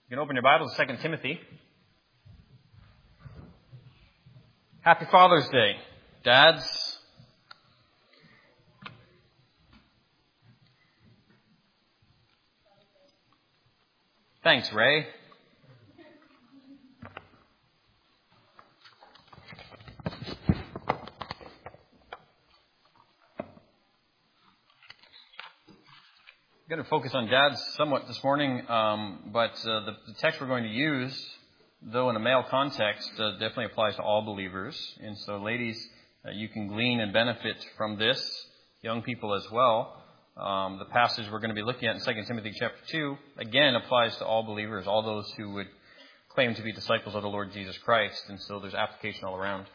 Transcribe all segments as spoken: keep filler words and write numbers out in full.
You can open your Bible to Second Timothy. Happy Father's Day, dads. Thanks, Ray. I'm going to focus on dads somewhat this morning, um, but uh, the, the text we're going to use, though in a male context, uh, definitely applies to all believers. And so, ladies, uh, you can glean and benefit from this, young people as well. Um, the passage we're going to be looking at in Second Timothy chapter two, again, applies to all believers, all those who would claim to be disciples of the Lord Jesus Christ. And so there's application all around.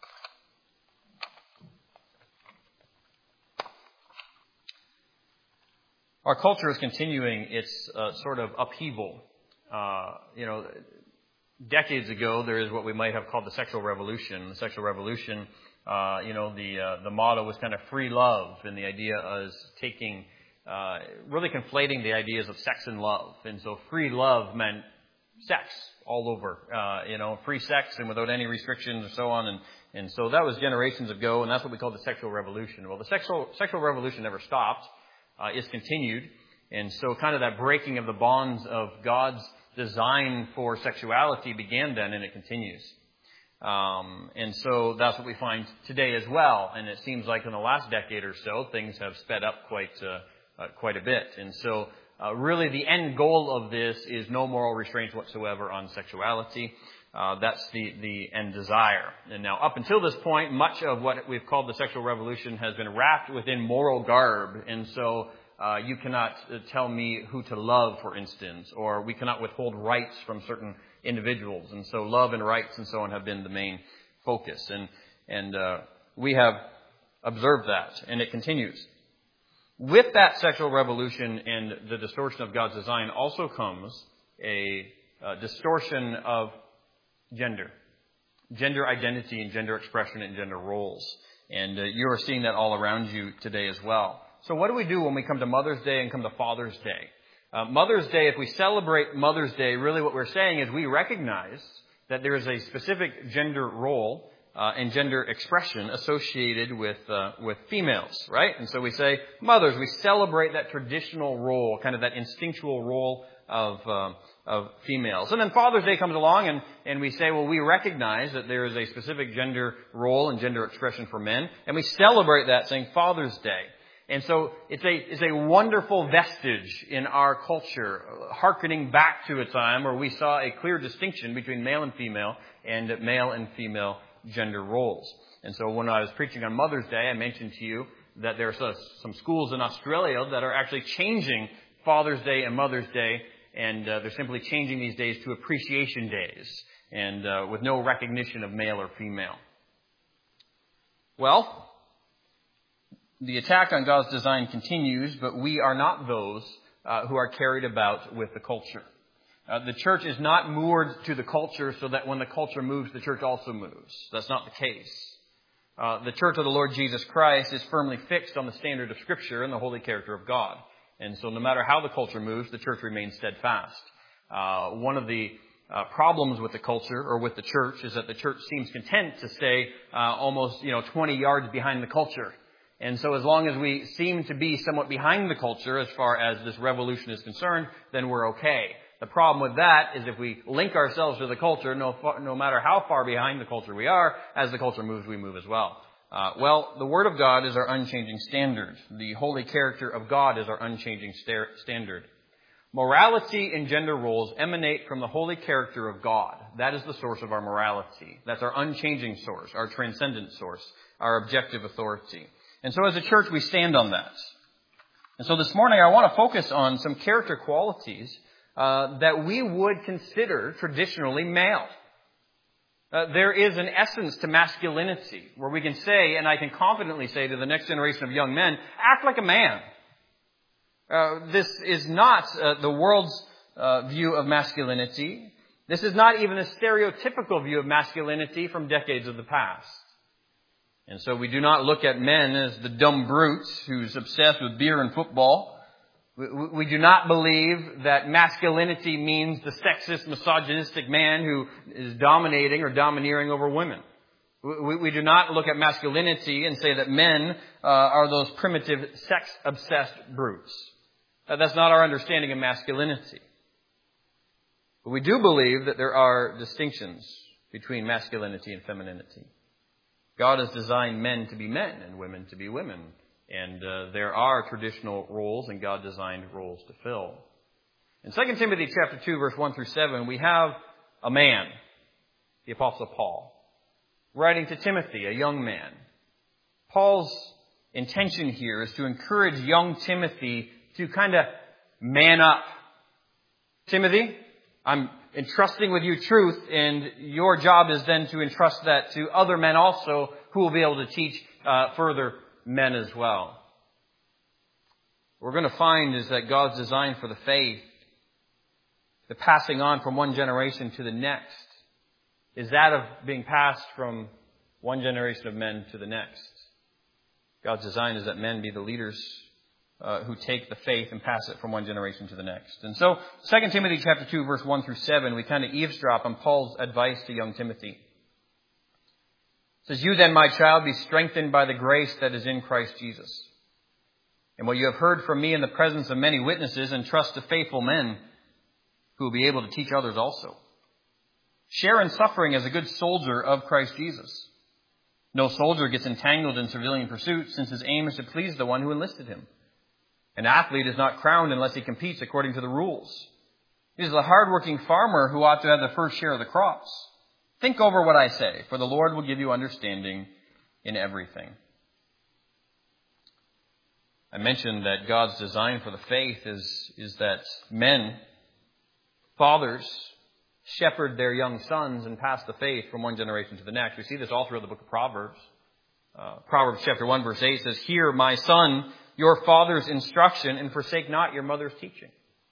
Our culture is continuing its uh, sort of upheaval. Uh, you know, decades ago, there is what we might have called the sexual revolution. The sexual revolution, uh, you know, the uh, the motto was kind of free love, and the idea is taking, uh, really conflating the ideas of sex and love. And so free love meant sex all over, uh, you know, free sex and without any restrictions or so on. And, and so that was generations ago, and that's what we call the sexual revolution. Well, the sexual sexual revolution never stopped. Uh, is continued. And so kind of that breaking of the bonds of God's design for sexuality began then, and it continues. Um, and so that's what we find today as well. And it seems like in the last decade or so, things have sped up quite uh, uh, quite a bit. And so uh, really the end goal of this is no moral restraints whatsoever on sexuality. Uh, that's the, the end desire. And now, up until this point, much of what we've called the sexual revolution has been wrapped within moral garb. And so uh, you cannot uh, tell me who to love, for instance, or we cannot withhold rights from certain individuals. And so love and rights and so on have been the main focus. And, and uh, we have observed that, and it continues. With that sexual revolution and the distortion of God's design also comes a, a distortion of gender, gender identity and gender expression and gender roles. And uh, you are seeing that all around you today as well. So what do we do when we come to Mother's Day and come to Father's Day? Uh, Mother's Day, if we celebrate Mother's Day, really what we're saying is we recognize that there is a specific gender role uh, and gender expression associated with uh, with females, right? And so we say, mothers, we celebrate that traditional role, kind of that instinctual role of uh, of females. And then Father's Day comes along and, and we say, well, we recognize that there is a specific gender role and gender expression for men. And we celebrate that saying Father's Day. And so it's a, it's a wonderful vestige in our culture, hearkening back to a time where we saw a clear distinction between male and female and male and female gender roles. And so when I was preaching on Mother's Day, I mentioned to you that there are some schools in Australia that are actually changing Father's Day and Mother's Day. And uh, they're simply changing these days to appreciation days, and uh, with no recognition of male or female. Well, the attack on God's design continues, but we are not those uh, who are carried about with the culture. Uh, the church is not moored to the culture so that when the culture moves, the church also moves. That's not the case. Uh, the church of the Lord Jesus Christ is firmly fixed on the standard of Scripture and the holy character of God. And so no matter how the culture moves, the church remains steadfast. Uh, one of the uh, problems with the culture or with the church is that the church seems content to stay uh, almost, you know, twenty yards behind the culture. And so as long as we seem to be somewhat behind the culture as far as this revolution is concerned, then we're okay. The problem with that is if we link ourselves to the culture, no, no matter how far behind the culture we are, as the culture moves, we move as well. Uh, well, the Word of God is our unchanging standard. The holy character of God is our unchanging sta- standard. Morality and gender roles emanate from the holy character of God. That is the source of our morality. That's our unchanging source, our transcendent source, our objective authority. And so as a church, we stand on that. And so this morning, I want to focus on some character qualities uh, that we would consider traditionally male. Uh, there is an essence to masculinity where we can say, and I can confidently say to the next generation of young men, act like a man. Uh, this is not uh, the world's uh, view of masculinity. This is not even a stereotypical view of masculinity from decades of the past. And so we do not look at men as the dumb brutes who's obsessed with beer and football. We, we do not believe that masculinity means the sexist, misogynistic man who is dominating or domineering over women. We, we do not look at masculinity and say that men uh, are those primitive, sex-obsessed brutes. Uh, that's not our understanding of masculinity. But we do believe that there are distinctions between masculinity and femininity. God has designed men to be men and women to be women. And uh, there are traditional roles, and God designed roles to fill. In Second Timothy chapter two, verse one through seven, we have a man, the Apostle Paul, writing to Timothy, a young man. Paul's intention here is to encourage young Timothy to kind of man up. Timothy, I'm entrusting with you truth, and your job is then to entrust that to other men also who will be able to teach uh, further men as well. What we're going to find is that God's design for the faith, the passing on from one generation to the next, is that of being passed from one generation of men to the next. God's design is that men be the leaders uh, who take the faith and pass it from one generation to the next. And so, Second Timothy chapter two, verse one through seven, we kind of eavesdrop on Paul's advice to young Timothy. It says, "You then, my child, be strengthened by the grace that is in Christ Jesus. And what you have heard from me in the presence of many witnesses, entrust to faithful men who will be able to teach others also. Share in suffering as a good soldier of Christ Jesus. No soldier gets entangled in civilian pursuits, since his aim is to please the one who enlisted him. An athlete is not crowned unless he competes according to the rules. It is the hardworking farmer who ought to have the first share of the crops. Think over what I say, for the Lord will give you understanding in everything." I mentioned that God's design for the faith is, is that men, fathers, shepherd their young sons and pass the faith from one generation to the next. We see this all throughout the book of Proverbs. Uh, Proverbs chapter one, verse eight says, "Hear, my son, your father's instruction, and forsake not your mother's teaching."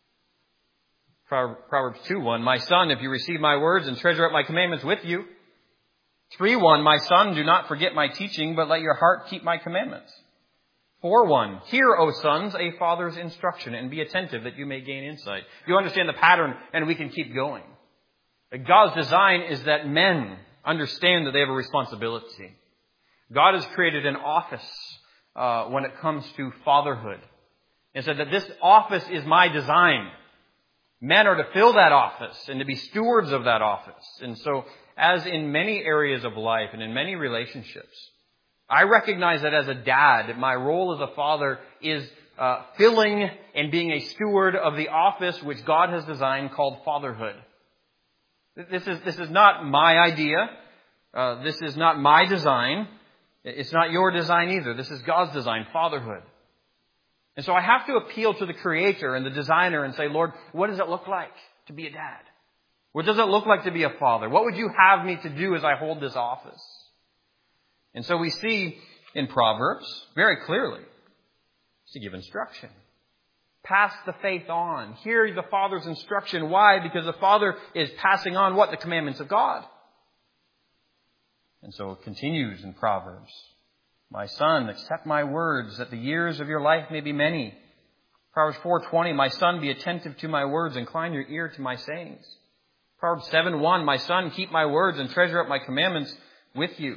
Proverbs two one, "My son, if you receive my words and treasure up my commandments with you." three one, "My son, do not forget my teaching, but let your heart keep my commandments." four one, "Hear, O sons, a father's instruction, and be attentive that you may gain insight." You understand the pattern, and we can keep going. God's design is that men understand that they have a responsibility. God has created an office uh, when it comes to fatherhood, and said that this office is my design. Men are to fill that office and to be stewards of that office. And so, as in many areas of life and in many relationships, I recognize that as a dad, my role as a father is uh, filling and being a steward of the office which God has designed called fatherhood. This is, this is not my idea. Uh, this is not my design. It's not your design either. This is God's design, fatherhood. And so I have to appeal to the Creator and the designer and say, "Lord, what does it look like to be a dad? What does it look like to be a father? What would you have me to do as I hold this office?" And so we see in Proverbs very clearly to give instruction. Pass the faith on. Hear the Father's instruction. Why? Because the Father is passing on what? The commandments of God. And so it continues in Proverbs. "My son, accept my words, that the years of your life may be many." Proverbs four twenty, "My son, be attentive to my words, incline your ear to my sayings." Proverbs seven one, "My son, keep my words and treasure up my commandments with you."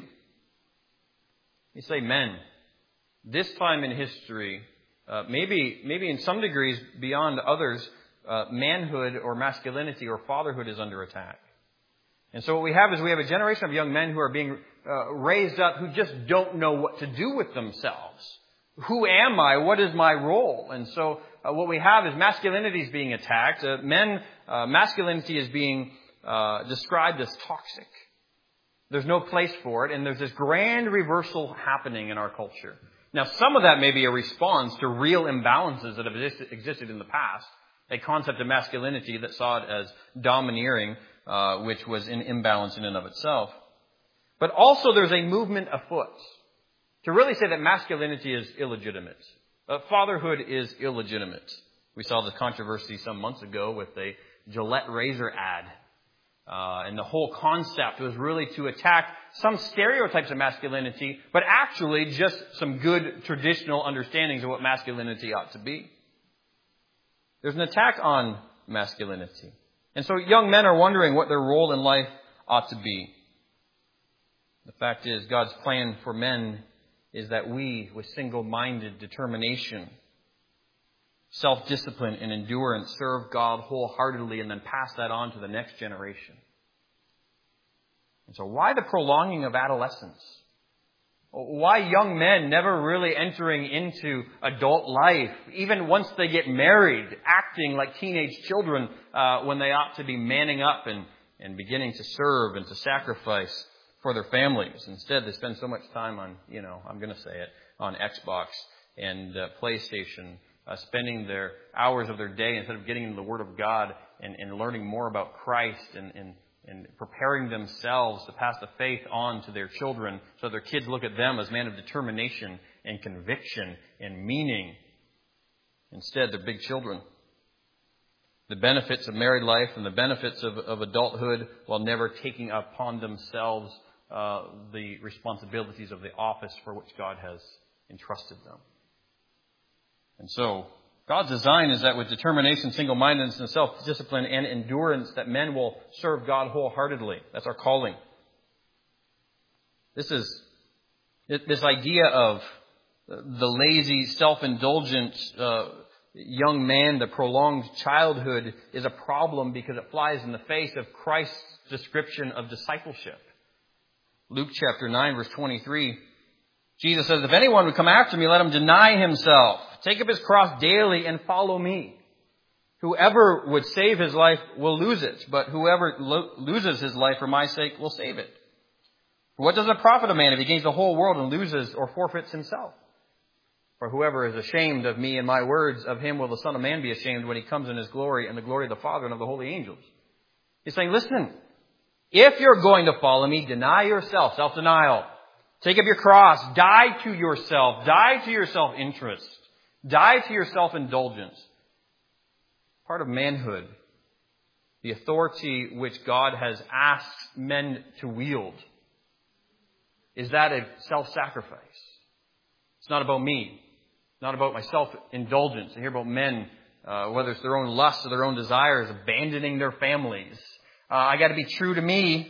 You say, men, this time in history, uh, maybe maybe in some degrees beyond others, uh, manhood or masculinity or fatherhood is under attack. And so what we have is we have a generation of young men who are being uh, raised up who just don't know what to do with themselves. Who am I? What is my role? And so uh, what we have is masculinity is being attacked. Uh, men, uh, masculinity is being uh, described as toxic. There's no place for it, and there's this grand reversal happening in our culture. Now, some of that may be a response to real imbalances that have existed in the past, a concept of masculinity that saw it as domineering, uh, which was in imbalance in and of itself. But also there's a movement afoot to really say that masculinity is illegitimate. Uh, fatherhood is illegitimate. We saw this controversy some months ago with a Gillette razor ad. Uh, and the whole concept was really to attack some stereotypes of masculinity, but actually just some good traditional understandings of what masculinity ought to be. There's an attack on masculinity. And so young men are wondering what their role in life ought to be. The fact is, God's plan for men is that we, with single-minded determination, self-discipline, and endurance, serve God wholeheartedly and then pass that on to the next generation. And so why the prolonging of adolescence? Why young men never really entering into adult life, even once they get married, acting like teenage children uh, when they ought to be manning up and, and beginning to serve and to sacrifice for their families. Instead, they spend so much time on, you know, I'm going to say it, on Xbox and uh, PlayStation, uh, spending their hours of their day instead of getting into the Word of God and, and learning more about Christ and, and and preparing themselves to pass the faith on to their children so their kids look at them as men of determination and conviction and meaning. Instead, they're big children. The benefits of married life and the benefits of, of adulthood while never taking upon themselves uh, the responsibilities of the office for which God has entrusted them. And so, God's design is that with determination, single-mindedness, and self-discipline and endurance, that men will serve God wholeheartedly. That's our calling. This is this idea of the lazy, self-indulgent uh, young man, the prolonged childhood, is a problem because it flies in the face of Christ's description of discipleship. Luke chapter nine, verse twenty-three, Jesus says, "If anyone would come after me, let him deny himself. Take up his cross daily and follow me. Whoever would save his life will lose it, but whoever lo- loses his life for my sake will save it. For what does it profit a man if he gains the whole world and loses or forfeits himself? For whoever is ashamed of me and my words, of him will the Son of Man be ashamed when he comes in his glory and the glory of the Father and of the holy angels." He's saying, listen, if you're going to follow me, deny yourself, self-denial. Take up your cross, die to yourself, die to your self-interest. Die to your self-indulgence. Part of manhood, the authority which God has asked men to wield, is that of self-sacrifice. It's not about me. It's not about my self-indulgence. I hear about men, uh, whether it's their own lusts or their own desires, abandoning their families. Uh, I got to be true to me.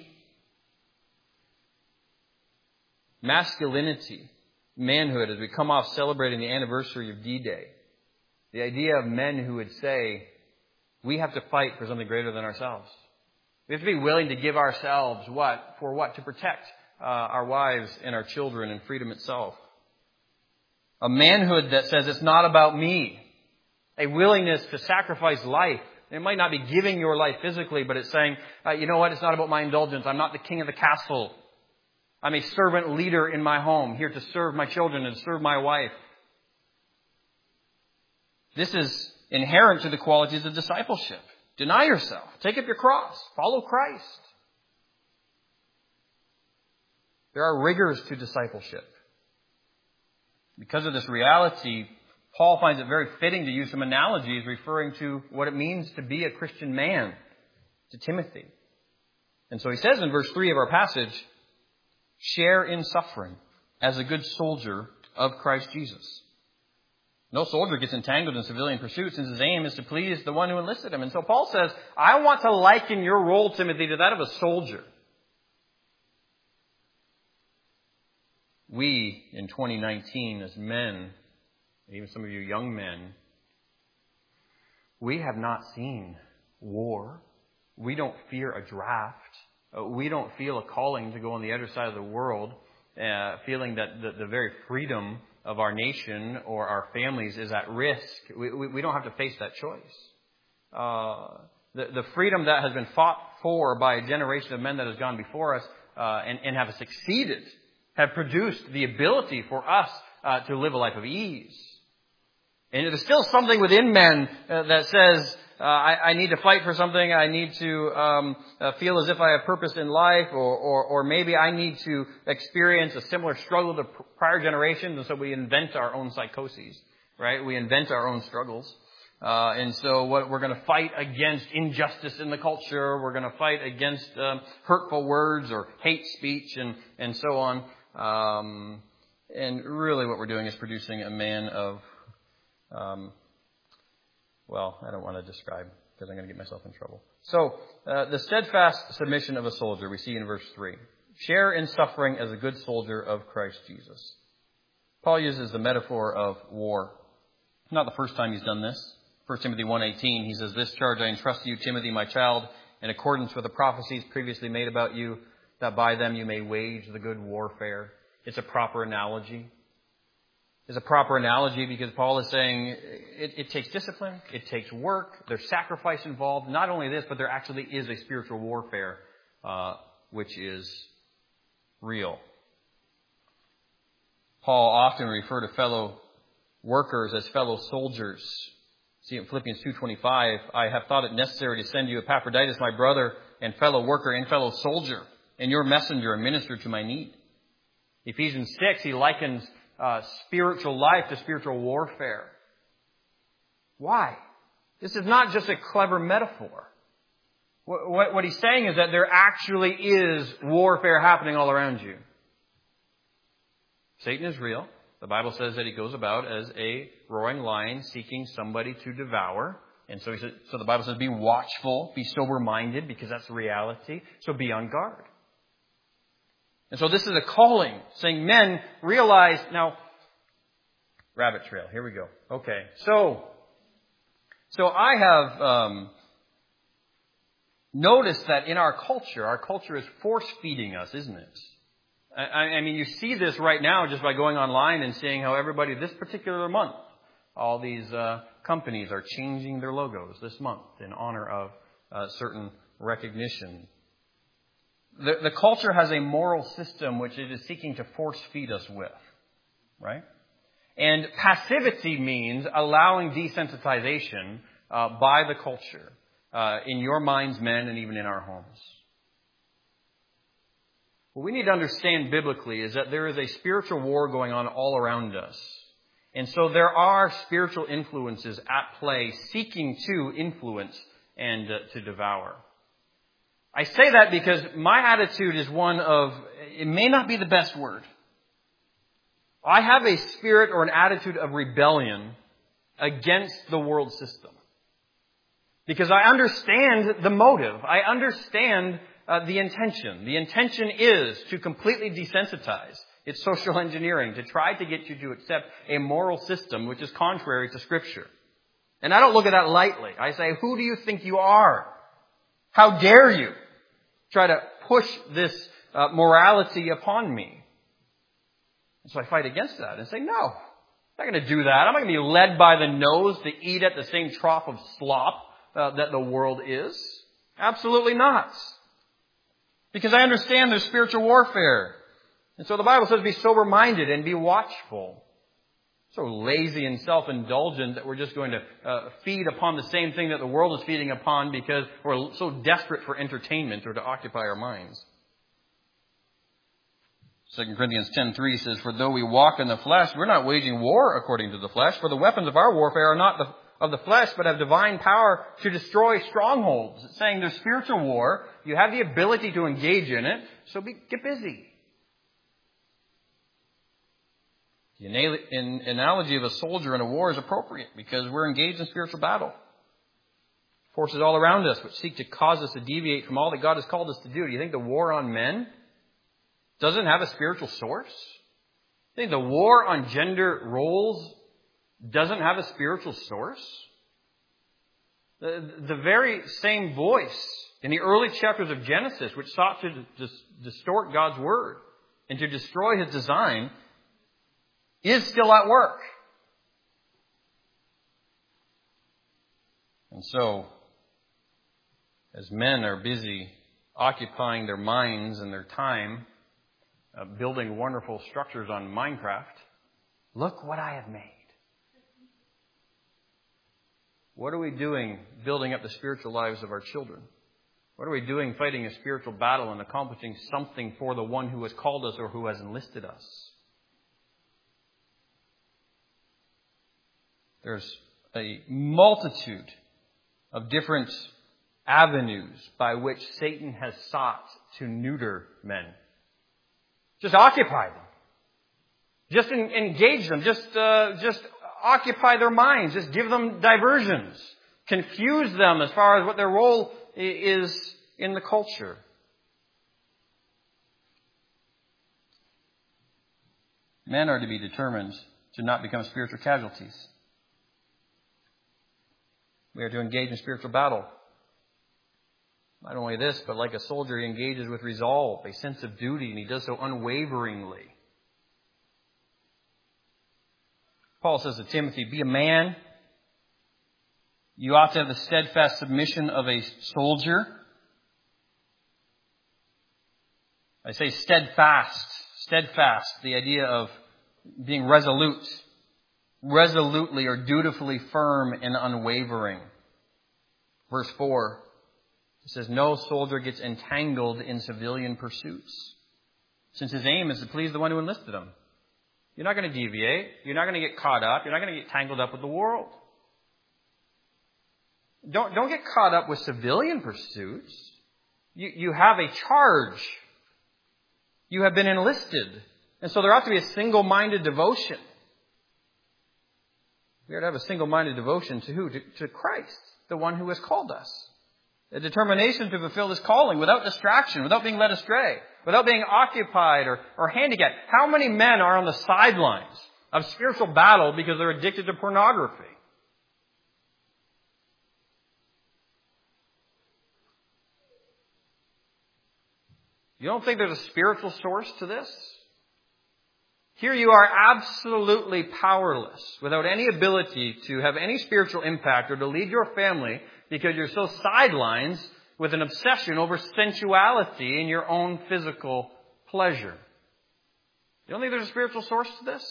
Masculinity, manhood, as we come off celebrating the anniversary of D-Day, the idea of men who would say, we have to fight for something greater than ourselves. We have to be willing to give ourselves what? For what? To protect uh, our wives and our children and freedom itself. A manhood that says it's not about me. A willingness to sacrifice life. It might not be giving your life physically, but it's saying, uh, you know what? It's not about my indulgence. I'm not the king of the castle. I'm a servant leader in my home, here to serve my children and serve my wife. This is inherent to the qualities of discipleship. Deny yourself. Take up your cross. Follow Christ. There are rigors to discipleship. Because of this reality, Paul finds it very fitting to use some analogies referring to what it means to be a Christian man to Timothy. And so he says in verse three of our passage, share in suffering as a good soldier of Christ Jesus. No soldier gets entangled in civilian pursuits since his aim is to please the one who enlisted him. And so Paul says, I want to liken your role, Timothy, to that of a soldier. We, in twenty nineteen, as men, even some of you young men, we have not seen war. We don't fear a draft. We don't feel a calling to go on the other side of the world, uh, feeling that the, the very freedom of our nation or our families is at risk. We, we, we don't have to face that choice. Uh, the, the freedom that has been fought for by a generation of men that has gone before us uh, and, and have succeeded, have produced the ability for us uh, to live a life of ease. And there's still something within men uh, that says, uh, I, I need to fight for something. I need to um, uh, feel as if I have purpose in life, or, or, or maybe I need to experience a similar struggle to prior generations. And so we invent our own psychoses, right? We invent our own struggles. Uh, and so what we're going to fight against injustice in the culture. We're going to fight against um, hurtful words or hate speech and, and so on. Um, and really what we're doing is producing a man of um, well, I don't want to describe because I'm going to get myself in trouble. So, uh, the steadfast submission of a soldier we see in verse three. Share in suffering as a good soldier of Christ Jesus. Paul uses the metaphor of war. Not the first time he's done this. First Timothy one eighteen, he says, "This charge I entrust to you, Timothy, my child, in accordance with the prophecies previously made about you, that by them you may wage the good warfare." It's a proper analogy. It's a proper analogy because Paul is saying it, it takes discipline, it takes work, there's sacrifice involved. Not only this, but there actually is a spiritual warfare, uh, which is real. Paul often referred to fellow workers as fellow soldiers. See in Philippians two twenty-five, "I have thought it necessary to send you Epaphroditus, my brother and fellow worker and fellow soldier, and your messenger and minister to my need." Ephesians six, he likens uh, spiritual life to spiritual warfare. Why? This is not just a clever metaphor. What, what, what he's saying is that there actually is warfare happening all around you. Satan is real. The Bible says that he goes about as a roaring lion seeking somebody to devour. And so he says, so the Bible says, be watchful, be sober-minded, because that's the reality. So be on guard. And so this is a calling, saying, men, realize, now, rabbit trail, here we go. Okay, so, so I have um, noticed that in our culture, our culture is force-feeding us, isn't it? I, I mean, you see this right now just by going online and seeing how everybody this particular month, all these uh, companies are changing their logos this month in honor of uh, certain recognition. The, the culture has a moral system which it is seeking to force feed us with, right? And passivity means allowing desensitization uh, by the culture uh, in your minds, men, and even in our homes. What we need to understand biblically is that there is a spiritual war going on all around us. And so there are spiritual influences at play seeking to influence and uh, to devour. I say that because my attitude is one of, it may not be the best word. I have a spirit or an attitude of rebellion against the world system. Because I understand the motive. I understand uh, the intention. The intention is to completely desensitize. It's social engineering to try to get you to accept a moral system which is contrary to Scripture. And I don't look at that lightly. I say, who do you think you are? How dare you try to push this uh, morality upon me? And so I fight against that and say, no, I'm not going to do that. I'm not going to be led by the nose to eat at the same trough of slop uh, that the world is. Absolutely not. Because I understand there's spiritual warfare. And so the Bible says be sober-minded and be watchful. So lazy and self-indulgent that we're just going to uh, feed upon the same thing that the world is feeding upon because we're so desperate for entertainment or to occupy our minds. Second Corinthians ten three says, "For though we walk in the flesh, we're not waging war according to the flesh, for the weapons of our warfare are not the, of the flesh, but have divine power to destroy strongholds." It's saying there's spiritual war. You have the ability to engage in it, so be, get busy. The analogy of a soldier in a war is appropriate because we're engaged in spiritual battle. Forces all around us which seek to cause us to deviate from all that God has called us to do. Do you think the war on men doesn't have a spiritual source? Do you think the war on gender roles doesn't have a spiritual source? The, the very same voice in the early chapters of Genesis, which sought to dis- distort God's word and to destroy His design, is still at work. And so, as men are busy occupying their minds and their time, uh, building wonderful structures on Minecraft, look what I have made. What are we doing building up the spiritual lives of our children? What are we doing fighting a spiritual battle and accomplishing something for the one who has called us or who has enlisted us? There's a multitude of different avenues by which Satan has sought to neuter men. Just occupy them. Just engage them. Just, uh, just occupy their minds. Just give them diversions. confuse them as far as what their role is in the culture. Men are to be determined to not become spiritual casualties. We are to engage in spiritual battle. Not only this, but like a soldier, he engages with resolve, a sense of duty, and he does so unwaveringly. Paul says to Timothy, be a man. You ought to have the steadfast submission of a soldier. I say steadfast. Steadfast, the idea of being resolute. Resolutely or dutifully firm and unwavering. Verse four, it says, no soldier gets entangled in civilian pursuits, since his aim is to please the one who enlisted him. You're not going to deviate. You're not going to get caught up. You're not going to get tangled up with the world. Don't, don't get caught up with civilian pursuits. You, you have a charge. You have been enlisted. And so there ought to be a single-minded devotion. We are to have a single-minded devotion to who? To, to Christ, the one who has called us. A determination to fulfill this calling without distraction, without being led astray, without being occupied or, or handicapped. How many men are on the sidelines of spiritual battle because they're addicted to pornography? You don't think there's a spiritual source to this? Here you are absolutely powerless, without any ability to have any spiritual impact or to lead your family because you're so sidelines with an obsession over sensuality and your own physical pleasure. You don't think there's a spiritual source to this?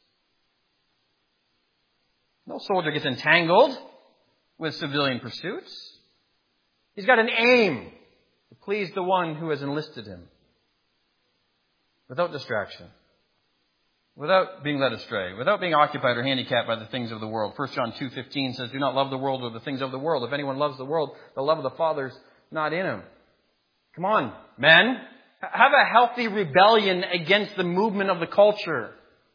No soldier gets entangled with civilian pursuits. He's got an aim to please the one who has enlisted him. Without distraction. Without being led astray. Without being occupied or handicapped by the things of the world. First John two fifteen says, do not love the world or the things of the world. If anyone loves the world, the love of the Father is not in him. Come on, men. Have a healthy rebellion against the movement of the culture.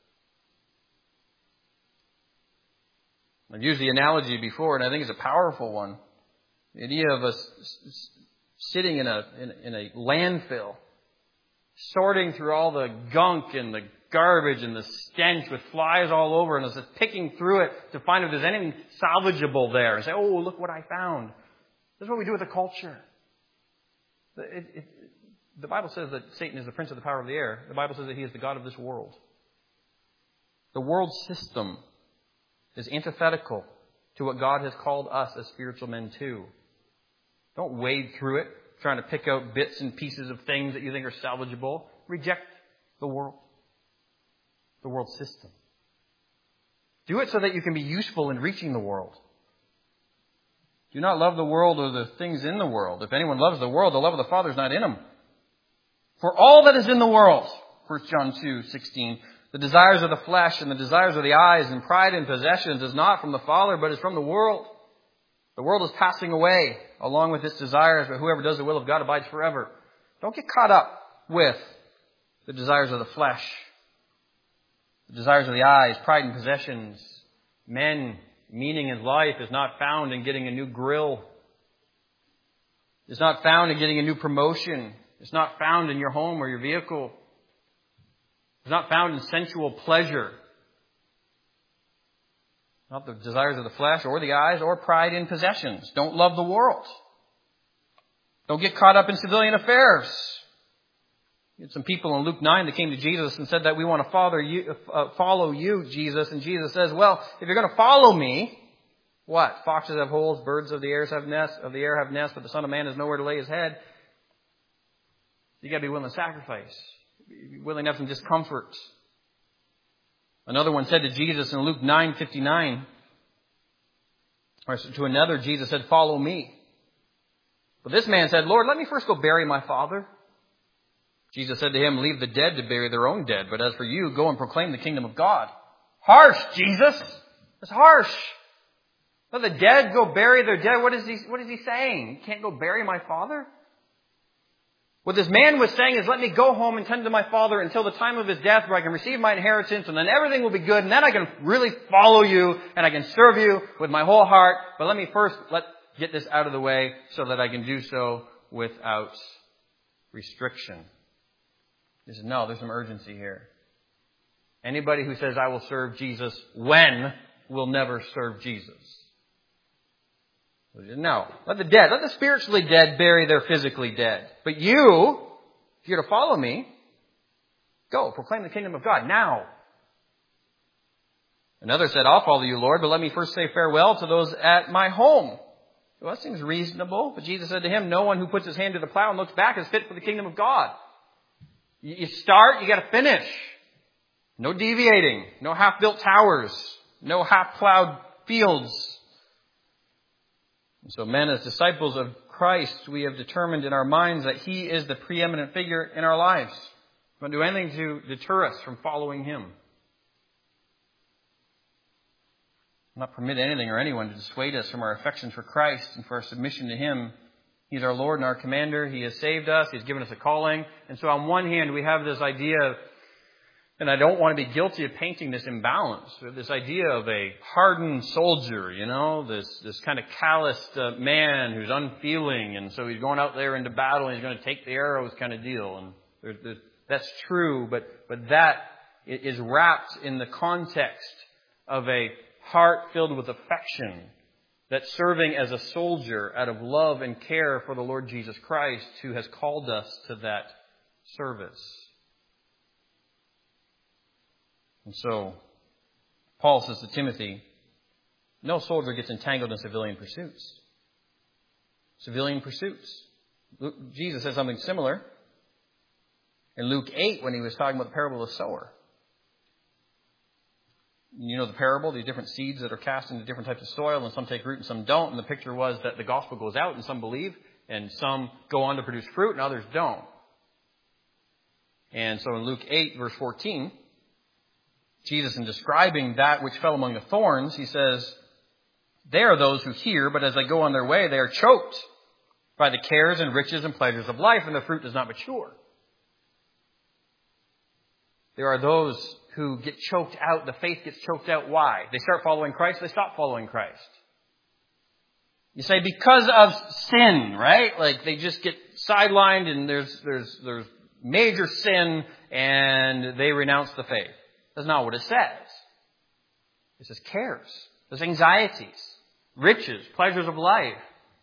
I've used the analogy before, and I think it's a powerful one. The idea of us sitting in a, in, in a landfill, sorting through all the gunk and the garbage and the stench with flies all over, and us just picking through it to find if there's anything salvageable there. And say, oh, look what I found. This is what we do with the culture. It, it, the Bible says that Satan is the prince of the power of the air. The Bible says that he is the god of this world. The world system is antithetical to what God has called us as spiritual men to. Don't wade through it, trying to pick out bits and pieces of things that you think are salvageable. Reject the world. The world system. Do it so that you can be useful in reaching the world. Do not love the world or the things in the world. If anyone loves the world, the love of the Father is not in him. For all that is in the world, First John two sixteen, the desires of the flesh and the desires of the eyes and pride in possessions is not from the Father, but is from the world. The world is passing away along with its desires, but whoever does the will of God abides forever. Don't get caught up with the desires of the flesh, the desires of the eyes, pride in possessions. Men, meaning in life is not found in getting a new grill. It's not found in getting a new promotion. It's not found in your home or your vehicle. It's not found in sensual pleasure. Not the desires of the flesh or the eyes or pride in possessions. Don't love the world. Don't get caught up in civilian affairs. You had some people in Luke nine that came to Jesus and said that we want to follow you, uh, follow you, Jesus. And Jesus says, well, if you're going to follow me, what? Foxes have holes, birds of the air have nests, of the air have nests, but the Son of Man has nowhere to lay his head. You got to be willing to sacrifice. Be willing to have some discomfort. Another one said to Jesus in Luke nine fifty-nine, or to another, Jesus said, follow me. But this man said, Lord, let me first go bury my father. Jesus said to him, leave the dead to bury their own dead. But as for you, go and proclaim the kingdom of God. Harsh, Jesus. That's harsh. Let the dead go bury their dead. What is he, what is he saying? You can't go bury my father? What this man was saying is, let me go home and tend to my father until the time of his death where I can receive my inheritance and then everything will be good and then I can really follow you and I can serve you with my whole heart. But let me first let get this out of the way so that I can do so without restriction. He said, no, there's some urgency here. Anybody who says, I will serve Jesus when, will never serve Jesus. No. Let the dead, let the spiritually dead bury their physically dead. But you, if you're to follow me, go, proclaim the kingdom of God now. Another said, I'll follow you, Lord, but let me first say farewell to those at my home. Well, that seems reasonable. But Jesus said to him, no one who puts his hand to the plow and looks back is fit for the kingdom of God. You start, you got to finish. No deviating. No half-built towers. No half-plowed fields. And so men, as disciples of Christ, we have determined in our minds that He is the preeminent figure in our lives. We won't do anything to deter us from following Him. We'll not permit anything or anyone to dissuade us from our affection for Christ and for our submission to Him. He's our Lord and our commander. He has saved us. He's given us a calling. And so on one hand, we have this idea of, and I don't want to be guilty of painting this imbalance, this idea of a hardened soldier, you know, this this kind of calloused uh, man who's unfeeling, and so he's going out there into battle and he's going to take the arrows kind of deal. And there's, there's, that's true, but, but that is wrapped in the context of a heart filled with affection, that serving as a soldier out of love and care for the Lord Jesus Christ, who has called us to that service. And so, Paul says to Timothy, no soldier gets entangled in civilian pursuits. Civilian pursuits. Luke, Jesus said something similar in Luke eight when he was talking about the parable of the sower. You know the parable, these different seeds that are cast into different types of soil, and some take root and some don't. And the picture was that the gospel goes out and some believe, and some go on to produce fruit and others don't. And so in Luke eight, verse fourteen, Jesus, in describing that which fell among the thorns, he says, they are those who hear, but as they go on their way, they are choked by the cares and riches and pleasures of life, and the fruit does not mature. There are those who get choked out. The faith gets choked out. Why? They start following Christ, they stop following Christ. You say, because of sin, right? Like they just get sidelined and there's, there's, there's major sin and they renounce the faith. That's not what it says. It says cares. There's anxieties, riches, pleasures of life.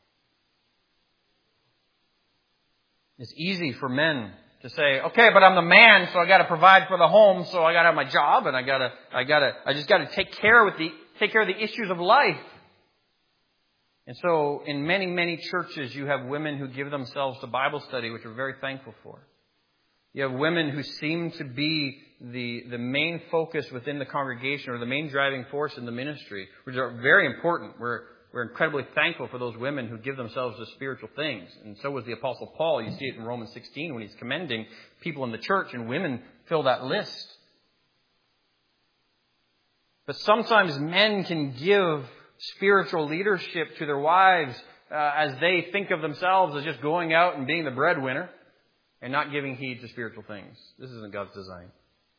It's easy for men to say, okay, but I'm the man, so I got to provide for the home, so I got to have my job, and I got to, I got to, I just got to take care with the, take care of the issues of life. And so, in many, many churches, you have women who give themselves to Bible study, which we're very thankful for. You have women who seem to be the, the main focus within the congregation or the main driving force in the ministry, which are very important. We're, we're incredibly thankful for those women who give themselves to spiritual things. And so was the Apostle Paul. You see it in Romans sixteen when he's commending people in the church, and women fill that list. But sometimes men can give spiritual leadership to their wives uh, as they think of themselves as just going out and being the breadwinner, and not giving heed to spiritual things. This isn't God's design.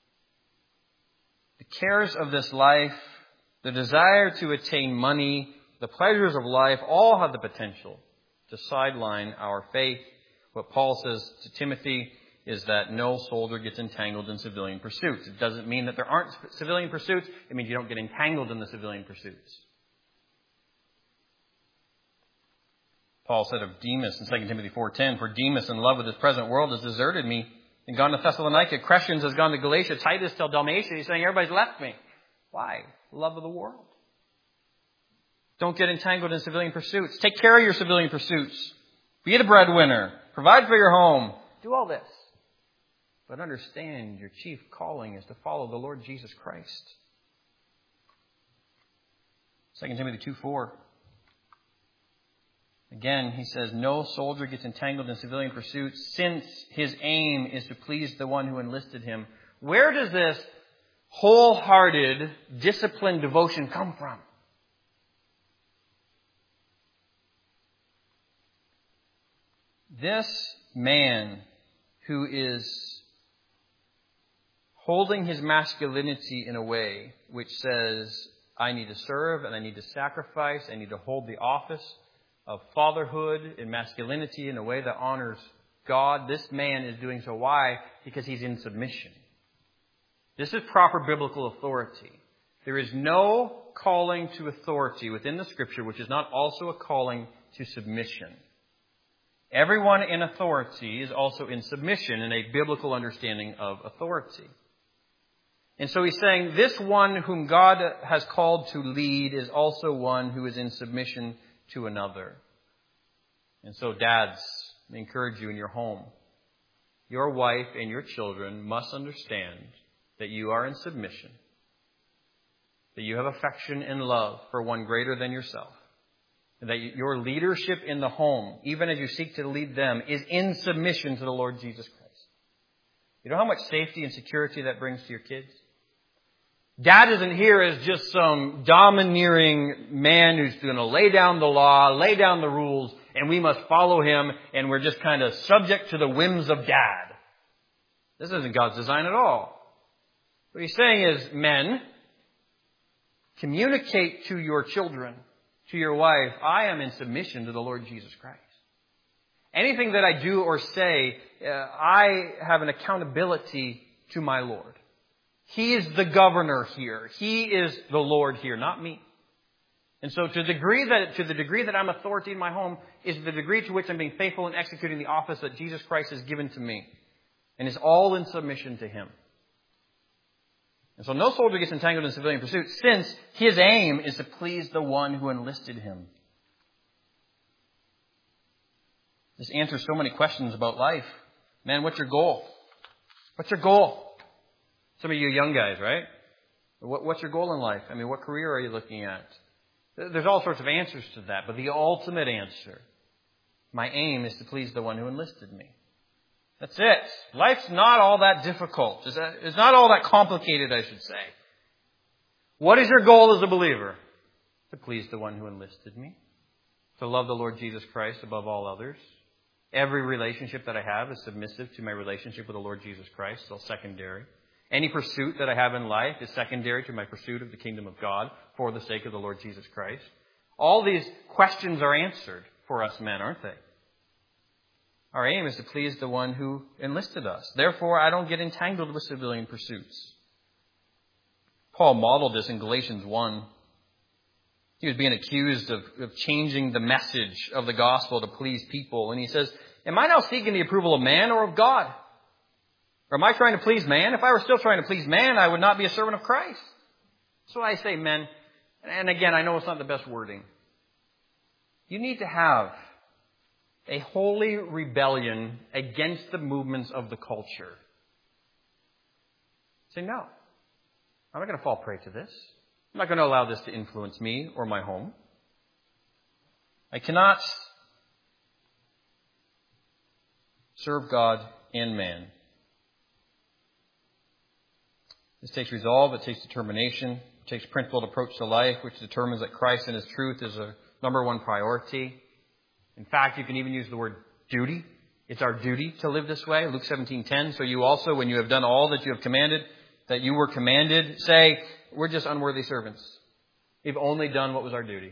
The cares of this life, the desire to attain money, the pleasures of life, all have the potential to sideline our faith. What Paul says to Timothy is that no soldier gets entangled in civilian pursuits. It doesn't mean that there aren't civilian pursuits. It means you don't get entangled in the civilian pursuits. Paul said of Demas in Second Timothy four ten, for Demas in love with this present world has deserted me and gone to Thessalonica. Crescens has gone to Galatia. Titus till Dalmatia. He's saying everybody's left me. Why? Love of the world. Don't get entangled in civilian pursuits. Take care of your civilian pursuits. Be the breadwinner. Provide for your home. Do all this. But understand your chief calling is to follow the Lord Jesus Christ. Second Timothy two four. Again, he says, no soldier gets entangled in civilian pursuits since his aim is to please the one who enlisted him. Where does this wholehearted, disciplined devotion come from? This man who is holding his masculinity in a way which says, I need to serve and I need to sacrifice, I need to hold the office of fatherhood and masculinity in a way that honors God. This man is doing so. Why? Because he's in submission. This is proper biblical authority. There is no calling to authority within the Scripture which is not also a calling to submission. Everyone in authority is also in submission in a biblical understanding of authority. And so he's saying this one whom God has called to lead is also one who is in submission to another. And so dads, I encourage you in your home. Your wife and your children must understand that you are in submission. That you have affection and love for one greater than yourself. And that your leadership in the home, even as you seek to lead them, is in submission to the Lord Jesus Christ. You know how much safety and security that brings to your kids? Dad isn't here as just some domineering man who's going to lay down the law, lay down the rules, and we must follow him, and we're just kind of subject to the whims of dad. This isn't God's design at all. What he's saying is, men, communicate to your children, to your wife, I am in submission to the Lord Jesus Christ. Anything that I do or say, uh, I have an accountability to my Lord. He is the governor here. He is the Lord here, not me. And so to the degree that, to the degree that I'm authority in my home is the degree to which I'm being faithful in executing the office that Jesus Christ has given to me. And is all in submission to Him. And so no soldier gets entangled in civilian pursuit since his aim is to please the one who enlisted him. This answers so many questions about life. Man, what's your goal? What's your goal? Some of you young guys, right? What, what's your goal in life? I mean, what career are you looking at? There's all sorts of answers to that, but the ultimate answer, my aim is to please the one who enlisted me. That's it. Life's not all that difficult. It's, it's not all that complicated, I should say. What is your goal as a believer? To please the one who enlisted me. To love the Lord Jesus Christ above all others. Every relationship that I have is submissive to my relationship with the Lord Jesus Christ, so secondary. Any pursuit that I have in life is secondary to my pursuit of the kingdom of God for the sake of the Lord Jesus Christ. All these questions are answered for us men, aren't they? Our aim is to please the one who enlisted us. Therefore, I don't get entangled with civilian pursuits. Paul modeled this in Galatians one. He was being accused of, of changing the message of the gospel to please people. And he says, am I now seeking the approval of man or of God? Or am I trying to please man? If I were still trying to please man, I would not be a servant of Christ. So I say, men, and again, I know it's not the best wording. You need to have a holy rebellion against the movements of the culture. Say, no, I'm not going to fall prey to this. I'm not going to allow this to influence me or my home. I cannot serve God and man. This takes resolve, it takes determination, it takes principled approach to life, which determines that Christ and His truth is a number one priority. In fact, you can even use the word duty. It's our duty to live this way. Luke seventeen ten. So you also, when you have done all that you have commanded, that you were commanded, say, we're just unworthy servants. We've only done what was our duty.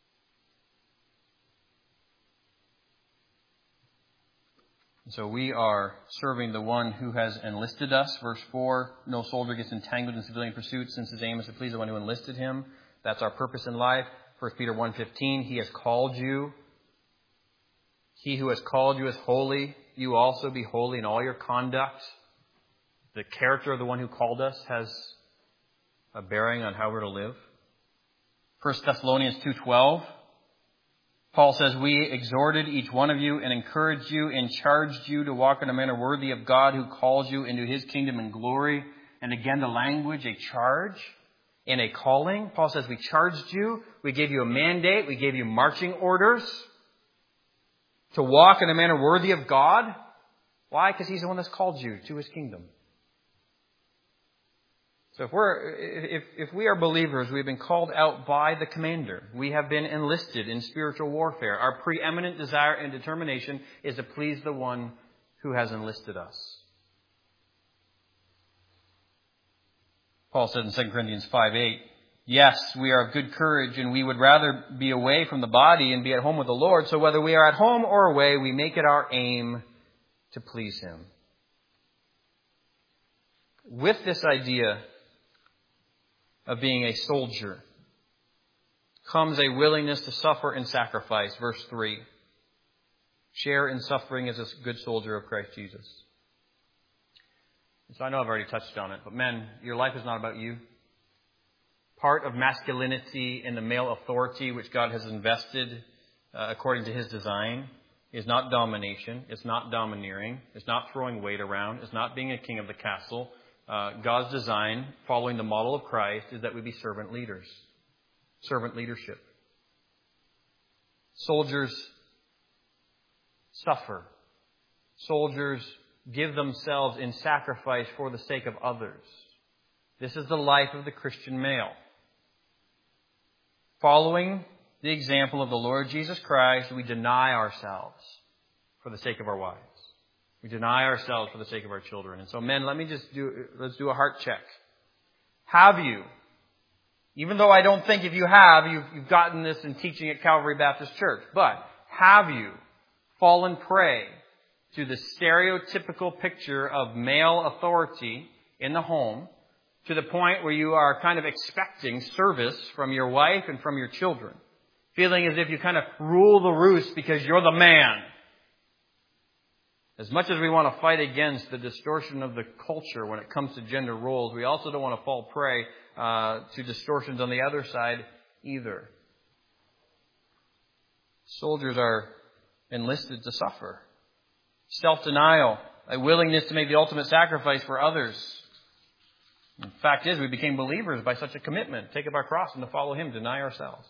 So we are serving the one who has enlisted us. Verse four, no soldier gets entangled in civilian pursuits since his aim is to please the one who enlisted him. That's our purpose in life. First Peter one fifteen, He has called you. He who has called you is holy. You also be holy in all your conduct. The character of the one who called us has a bearing on how we're to live. First Thessalonians two twelve. Paul says, we exhorted each one of you and encouraged you and charged you to walk in a manner worthy of God who calls you into His kingdom and glory. And again, the language, a charge and a calling. Paul says, we charged you. We gave you a mandate. We gave you marching orders to walk in a manner worthy of God. Why? Because He's the one that's called you to His kingdom. So if we're, if, if we are believers, we've been called out by the commander. We have been enlisted in spiritual warfare. Our preeminent desire and determination is to please the one who has enlisted us. Paul said in Second Corinthians five eight, yes, we are of good courage, and we would rather be away from the body and be at home with the Lord. So whether we are at home or away, we make it our aim to please Him. With this idea of being a soldier comes a willingness to suffer and sacrifice. Verse three. Share in suffering as a good soldier of Christ Jesus. So I know I've already touched on it, but men, your life is not about you. Part of masculinity in the male authority which God has invested uh, according to His design is not domination. It's not domineering. It's not throwing weight around. It's not being a king of the castle. Uh, God's design, following the model of Christ, is that we be servant leaders. Servant leadership. Soldiers suffer. Soldiers give themselves in sacrifice for the sake of others. This is the life of the Christian male. Following the example of the Lord Jesus Christ, we deny ourselves for the sake of our wives. We deny ourselves for the sake of our children. And so, men, let me just do, let's do a heart check. Have you, even though I don't think if you have, you've, you've gotten this in teaching at Calvary Baptist Church, but have you fallen prey to the stereotypical picture of male authority in the home to the point where you are kind of expecting service from your wife and from your children, feeling as if you kind of rule the roost because you're the man? As much as we want to fight against the distortion of the culture when it comes to gender roles, we also don't want to fall prey uh, to distortions on the other side either. Soldiers are enlisted to suffer. Self-denial, a willingness to make the ultimate sacrifice for others. The fact is, we became believers by such a commitment. Take up our cross and to follow Him, deny ourselves.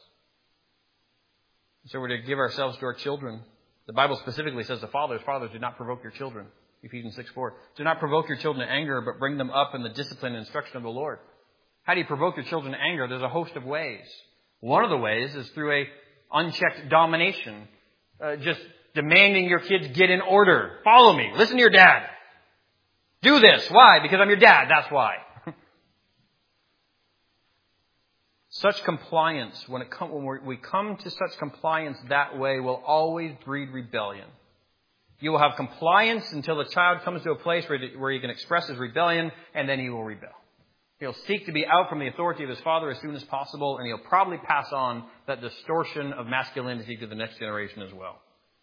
So we're to give ourselves to our children. The Bible specifically says to fathers, fathers, do not provoke your children. Ephesians six four. Do not provoke your children to anger, but bring them up in the discipline and instruction of the Lord. How do you provoke your children to anger? There's a host of ways. One of the ways is through a unchecked domination. Uh, just demanding your kids get in order. Follow me. Listen to your dad. Do this. Why? Because I'm your dad. That's why. Such compliance, when, it come, when we're, we come to such compliance that way, will always breed rebellion. You will have compliance until the child comes to a place where, where he can express his rebellion, and then he will rebel. He'll seek to be out from the authority of his father as soon as possible, and he'll probably pass on that distortion of masculinity to the next generation as well.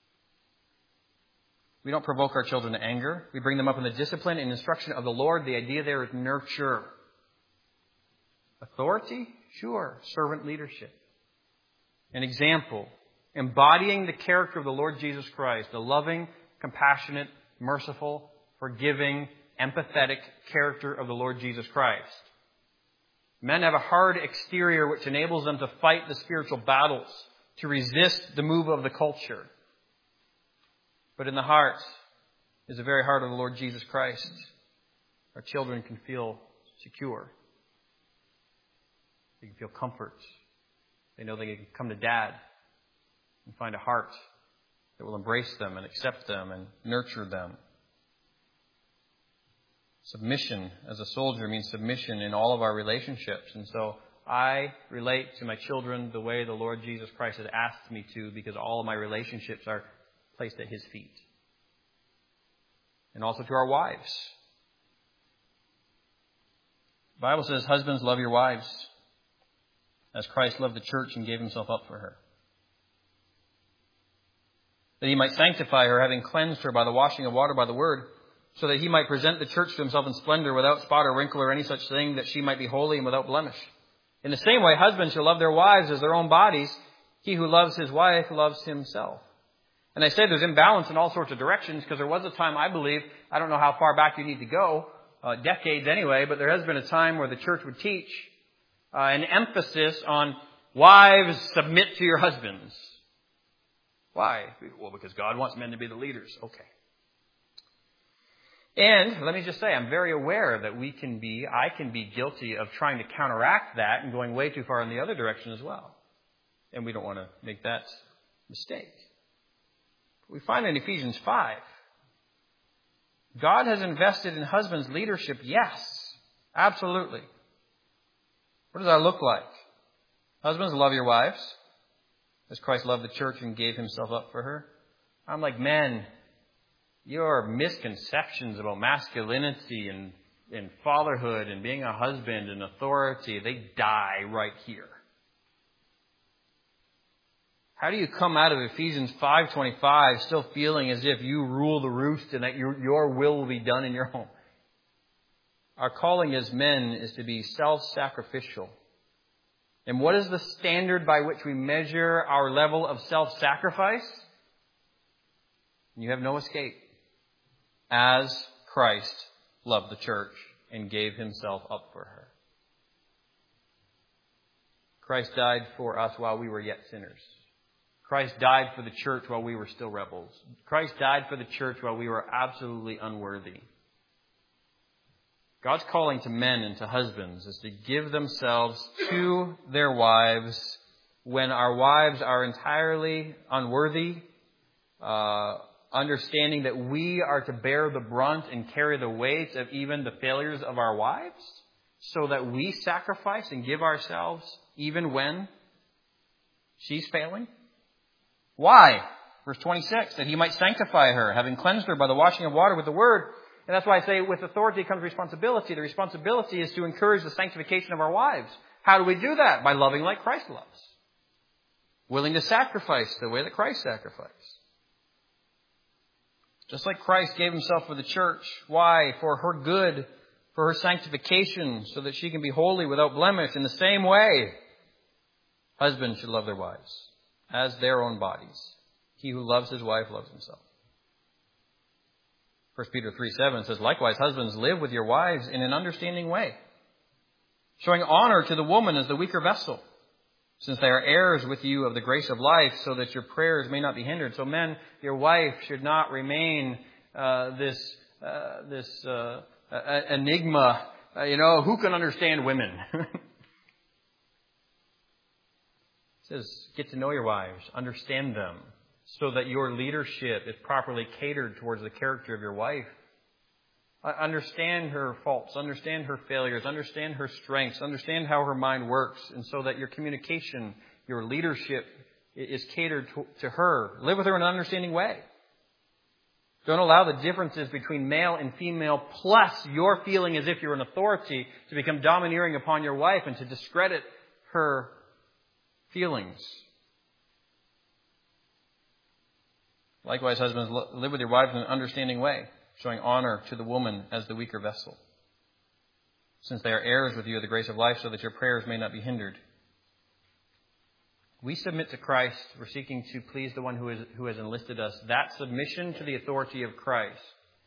We don't provoke our children to anger. We bring them up in the discipline and instruction of the Lord. The idea there is nurture. Authority? Sure. Servant leadership. An example. Embodying the character of the Lord Jesus Christ. The loving, compassionate, merciful, forgiving, empathetic character of the Lord Jesus Christ. Men have a hard exterior which enables them to fight the spiritual battles, to resist the move of the culture. But in the heart is the very heart of the Lord Jesus Christ. Our children can feel secure. They can feel comfort. They know they can come to Dad and find a heart that will embrace them and accept them and nurture them. Submission as a soldier means submission in all of our relationships. And so I relate to my children the way the Lord Jesus Christ has asked me to, because all of my relationships are placed at His feet. And also to our wives. The Bible says, husbands, love your wives as Christ loved the church and gave Himself up for her, that He might sanctify her, having cleansed her by the washing of water by the word, so that He might present the church to Himself in splendor, without spot or wrinkle or any such thing, that she might be holy and without blemish. In the same way, husbands shall love their wives as their own bodies. He who loves his wife loves himself. And I say there's imbalance in all sorts of directions, because there was a time, I believe, I don't know how far back you need to go, uh, decades anyway, but there has been a time where the church would teach uh, an emphasis on wives, submit to your husbands. Why? Well, because God wants men to be the leaders. Okay. And let me just say, I'm very aware that we can be, I can be guilty of trying to counteract that and going way too far in the other direction as well. And we don't want to make that mistake. We find in Ephesians five God has invested in husbands' leadership. Yes, absolutely. What does that look like? Husbands, love your wives as Christ loved the church and gave himself up for her. I'm like, men, your misconceptions about masculinity and, and fatherhood and being a husband and authority, they die right here. How do you come out of Ephesians five twenty-five still feeling as if you rule the roost and that your, your will will be done in your home? Our calling as men is to be self-sacrificial. And what is the standard by which we measure our level of self-sacrifice? You have no escape. As Christ loved the church and gave himself up for her. Christ died for us while we were yet sinners. Christ died for the church while we were still rebels. Christ died for the church while we were absolutely unworthy. God's calling to men and to husbands is to give themselves to their wives when our wives are entirely unworthy, uh, understanding that we are to bear the brunt and carry the weight of even the failures of our wives, so that we sacrifice and give ourselves even when she's failing. Why? Verse twenty-six, that he might sanctify her, having cleansed her by the washing of water with the word. And that's why I say with authority comes responsibility. The responsibility is to encourage the sanctification of our wives. How do we do that? By loving like Christ loves. Willing to sacrifice the way that Christ sacrificed. Just like Christ gave himself for the church. Why? For her good, for her sanctification, so that she can be holy without blemish. In the same way, husbands should love their wives as their own bodies. He who loves his wife loves himself. First Peter three seven says, likewise, husbands, live with your wives in an understanding way, showing honor to the woman as the weaker vessel, since they are heirs with you of the grace of life, so that your prayers may not be hindered. So men, your wife should not remain uh, this uh, this uh, uh, enigma. Uh, you know, who can understand women? It says, get to know your wives, understand them, so that your leadership is properly catered towards the character of your wife. Understand her faults, understand her failures, understand her strengths, understand how her mind works, and so that your communication, your leadership is catered to, to her. Live with her in an understanding way. Don't allow the differences between male and female, plus your feeling as if you're an authority, to become domineering upon your wife and to discredit her feelings. Likewise, husbands, live with your wives in an understanding way, showing honor to the woman as the weaker vessel, since they are heirs with you of the grace of life, so that your prayers may not be hindered. We submit to Christ. We're seeking to please the one who, is, who has enlisted us. That submission to the authority of Christ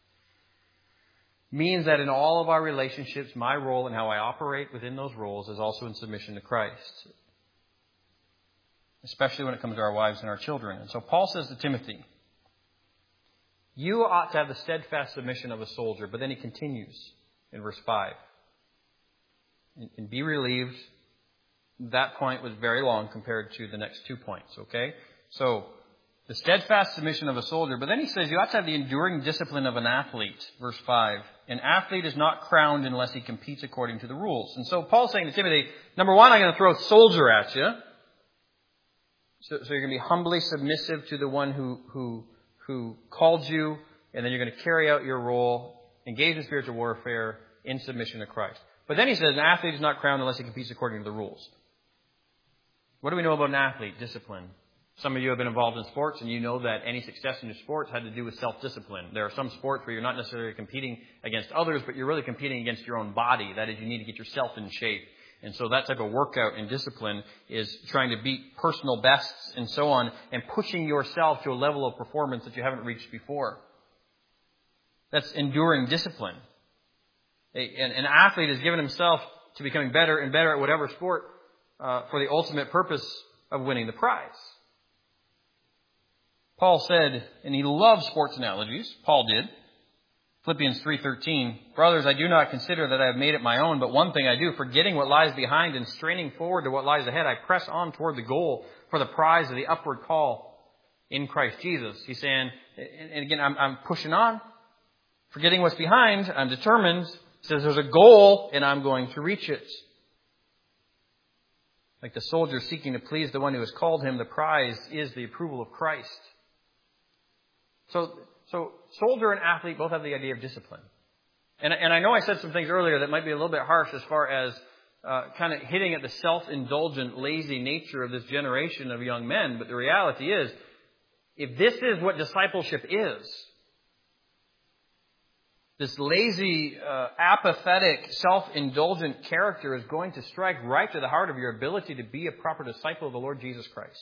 means that in all of our relationships, my role and how I operate within those roles is also in submission to Christ, especially when it comes to our wives and our children. And so Paul says to Timothy, you ought to have the steadfast submission of a soldier. But then he continues in verse five. And, and be relieved. That point was very long compared to the next two points, okay? So, the steadfast submission of a soldier. But then he says you ought to have the enduring discipline of an athlete. Verse five. An athlete is not crowned unless he competes according to the rules. And so Paul's saying to Timothy, number one, I'm going to throw soldier at you. So, so you're going to be humbly submissive to the one who, who, who called you, and then you're going to carry out your role, engage in spiritual warfare in submission to Christ. But then he says an athlete is not crowned unless he competes according to the rules. What do we know about an athlete? Discipline. Some of you have been involved in sports, and you know that any success in your sports had to do with self-discipline. There are some sports where you're not necessarily competing against others, but you're really competing against your own body. That is, you need to get yourself in shape. And so that type of workout and discipline is trying to beat personal bests and so on, and pushing yourself to a level of performance that you haven't reached before. That's enduring discipline. An, an athlete has given himself to becoming better and better at whatever sport uh, for the ultimate purpose of winning the prize. Paul said, and he loves sports analogies, Paul did, Philippians three thirteen, brothers, I do not consider that I have made it my own, but one thing I do, forgetting what lies behind and straining forward to what lies ahead, I press on toward the goal for the prize of the upward call in Christ Jesus. He's saying, and again, I'm, I'm pushing on. Forgetting what's behind, I'm determined. It says there's a goal, and I'm going to reach it. Like the soldier seeking to please the one who has called him, the prize is the approval of Christ. So, so soldier and athlete both have the idea of discipline. And, and I know I said some things earlier that might be a little bit harsh as far as uh, kind of hitting at the self-indulgent, lazy nature of this generation of young men. But the reality is, if this is what discipleship is, this lazy, uh, apathetic, self-indulgent character is going to strike right to the heart of your ability to be a proper disciple of the Lord Jesus Christ.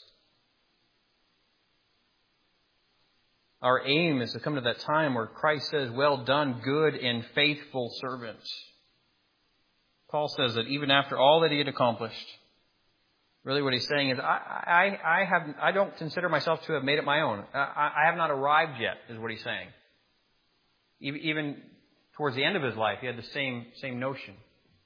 Our aim is to come to that time where Christ says, "Well done, good and faithful servants." Paul says that even after all that he had accomplished, really what he's saying is, I, I, I, have, I don't consider myself to have made it my own. I, I have not arrived yet, is what he's saying. Even towards the end of his life, he had the same, same notion.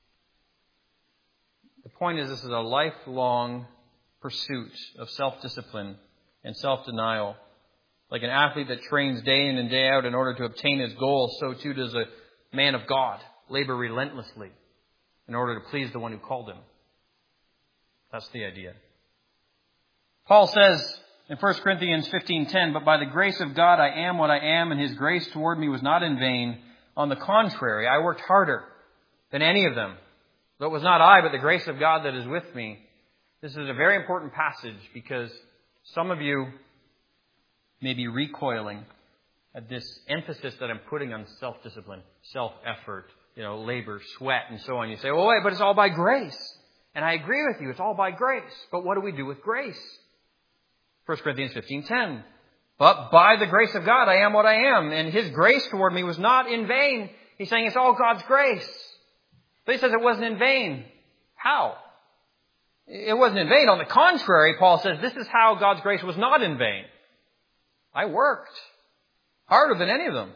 The point is, this is a lifelong pursuit of self-discipline and self-denial. Like an athlete that trains day in and day out in order to obtain his goal, so too does a man of God labor relentlessly in order to please the one who called him. That's the idea. Paul says in First Corinthians fifteen ten, "But by the grace of God I am what I am, and his grace toward me was not in vain. On the contrary, I worked harder than any of them. Though it was not I, but the grace of God that is with me." This is a very important passage because some of you may be recoiling at this emphasis that I'm putting on self-discipline, self-effort, you know, labor, sweat, and so on. You say, "Oh, wait, but it's all by grace." And I agree with you, it's all by grace. But what do we do with grace? First Corinthians fifteen ten. "But by the grace of God I am what I am, and his grace toward me was not in vain." He's saying it's all God's grace. But he says it wasn't in vain. How? It wasn't in vain. On the contrary, Paul says this is how God's grace was not in vain. I worked harder than any of them.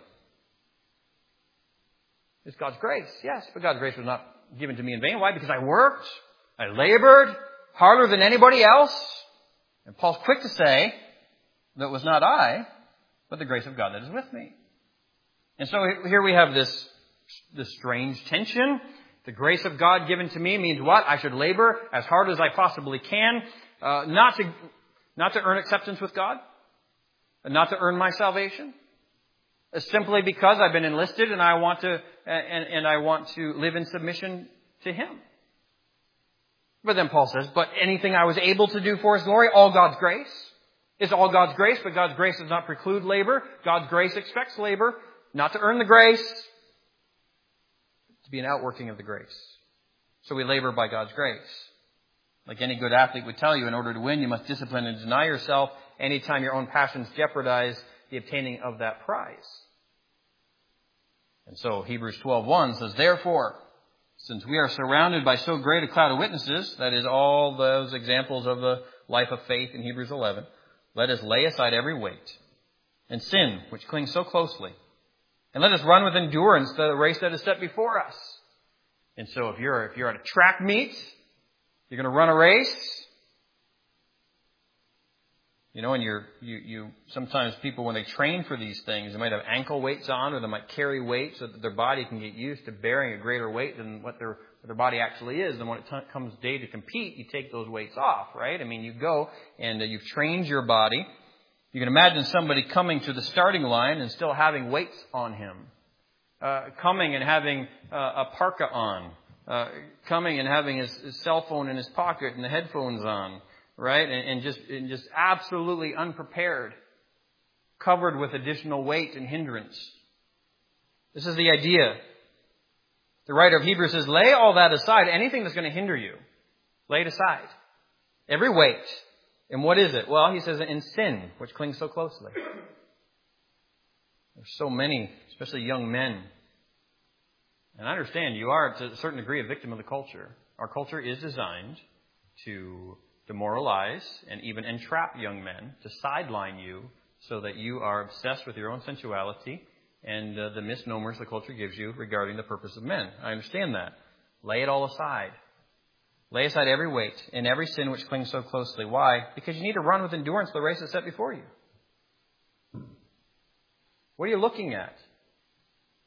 It's God's grace, yes, but God's grace was not given to me in vain. Why? Because I worked, I labored harder than anybody else. And Paul's quick to say that it was not I, but the grace of God that is with me. And so here we have this, this strange tension. The grace of God given to me means what? I should labor as hard as I possibly can, uh, not to, not to earn acceptance with God, and not to earn my salvation, uh, simply because I've been enlisted and I want to, and, and I want to live in submission to Him. But then Paul says, but anything I was able to do for His glory, all God's grace. It's all God's grace, but God's grace does not preclude labor. God's grace expects labor, not to earn the grace, to be an outworking of the grace. So we labor by God's grace. Like any good athlete would tell you, in order to win, you must discipline and deny yourself anytime your own passions jeopardize the obtaining of that prize. And so Hebrews twelve one says, "Therefore, since we are surrounded by so great a cloud of witnesses," that is all those examples of the life of faith in Hebrews eleven, "let us lay aside every weight and sin which clings so closely, and let us run with endurance the race that is set before us." And so if you're if you're at a track meet, you're going to run a race. You know, and you're, you, you, sometimes people, when they train for these things, they might have ankle weights on, or they might carry weight so that their body can get used to bearing a greater weight than what their, what their body actually is. And when it t- comes day to compete, you take those weights off, right? I mean, you go and uh, you've trained your body. You can imagine somebody coming to the starting line and still having weights on him. Uh, coming and having uh, a parka on. Uh, coming and having his, his cell phone in his pocket and the headphones on. Right? And, and just and just absolutely unprepared, covered with additional weight and hindrance. This is the idea. The writer of Hebrews says, lay all that aside. Anything that's going to hinder you, lay it aside. Every weight. And what is it? Well, he says, in sin, which clings so closely. There's so many, especially young men. And I understand you are, to a certain degree, a victim of the culture. Our culture is designed to demoralize and even entrap young men, to sideline you so that you are obsessed with your own sensuality and uh, the misnomers the culture gives you regarding the purpose of men. I understand that. Lay it all aside. Lay aside every weight and every sin which clings so closely. Why? Because you need to run with endurance the race that's set before you. What are you looking at?